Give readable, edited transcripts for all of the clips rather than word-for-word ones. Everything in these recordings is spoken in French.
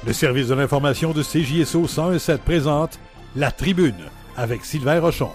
Le service de l'information de CJSO 101.7 présente La Tribune avec Sylvain Rochon.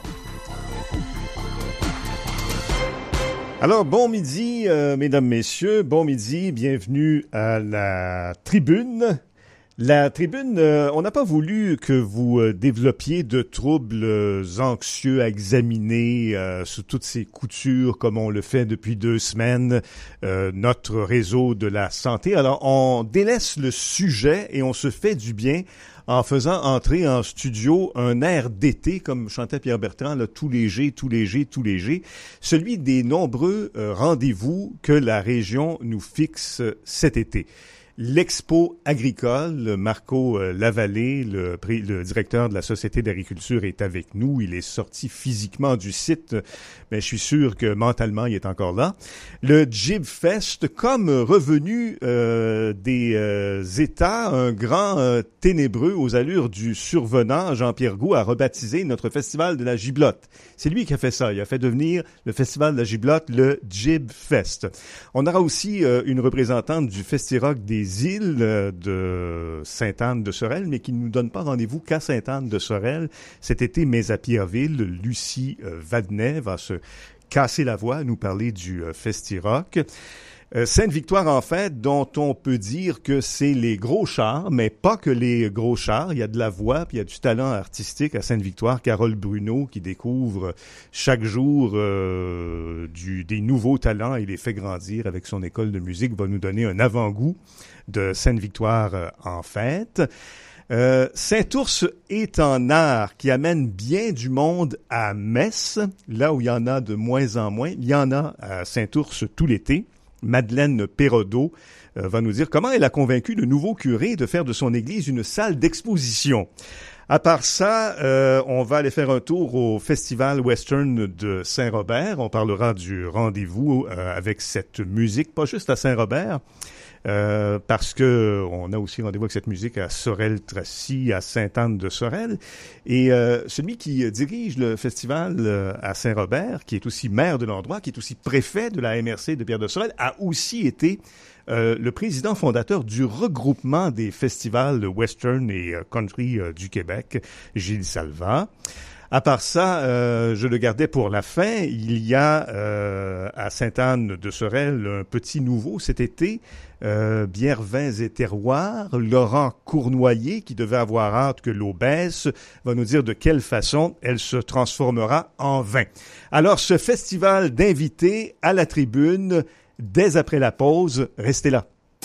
Alors, bon midi, mesdames, messieurs, bon midi, bienvenue à La Tribune. La Tribune, on n'a pas voulu que vous développiez de troubles anxieux à examiner sous toutes ces coutures comme on le fait depuis 2 semaines, notre réseau de la santé. Alors, on délaisse le sujet et on se fait du bien en faisant entrer en studio un air d'été, comme chantait Pierre Bertrand, là, tout léger, tout léger, tout léger, celui des nombreux rendez-vous que la région nous fixe cet été. L'Expo agricole, Marco Lavallée, le directeur de la Société d'agriculture, est avec nous. Il est sorti physiquement du site, mais je suis sûr que mentalement, il est encore là. Le Jib Fest, comme revenu des États, un grand ténébreux aux allures du survenant, Jean-Pierre Gault, a rebaptisé notre festival de la giblotte. C'est lui qui a fait ça. Il a fait devenir le festival de la giblotte le Jib Fest. On aura aussi une représentante du Festi-Rock des îles de Sainte-Anne-de-Sorel, mais qui ne nous donne pas rendez-vous qu'à Sainte-Anne-de-Sorel cet été, mais à Pierreville. Lucie Vadnet va se casser la voix, nous parler du Festi-Rock. Sainte-Victoire, en fait, dont on peut dire que c'est les gros chars, mais pas que les gros chars. Il y a de la voix, puis il y a du talent artistique à Sainte-Victoire. Carole Bruno, qui découvre chaque jour des nouveaux talents et les fait grandir avec son école de musique, va nous donner un avant-goût de Sainte-Victoire en fête. Saint-Ours est en art qui amène bien du monde à Metz, là où il y en a de moins en moins. Il y en a à Saint-Ours tout l'été. Madeleine Perraudot va nous dire comment elle a convaincu le nouveau curé de faire de son église une salle d'exposition. À part ça, on va aller faire un tour au Festival Western de Saint-Robert. On parlera du rendez-vous avec cette musique, pas juste à Saint-Robert, parce que on a aussi rendez-vous avec cette musique à Sorel-Tracy, à Sainte-Anne-de-Sorel. Et celui qui dirige le festival à Saint-Robert, qui est aussi maire de l'endroit, qui est aussi préfet de la MRC de Pierre-de-Sorel, a aussi été le président fondateur du regroupement des festivals western et country du Québec, Gilles Salva. À part ça, je le gardais pour la fin. Il y a à Sainte-Anne-de-Sorel un petit nouveau cet été, bières, vins et terroirs. Laurent Cournoyer, qui devait avoir hâte que l'eau baisse, va nous dire de quelle façon elle se transformera en vin. Alors, ce festival d'invités à la tribune, dès après la pause, restez là.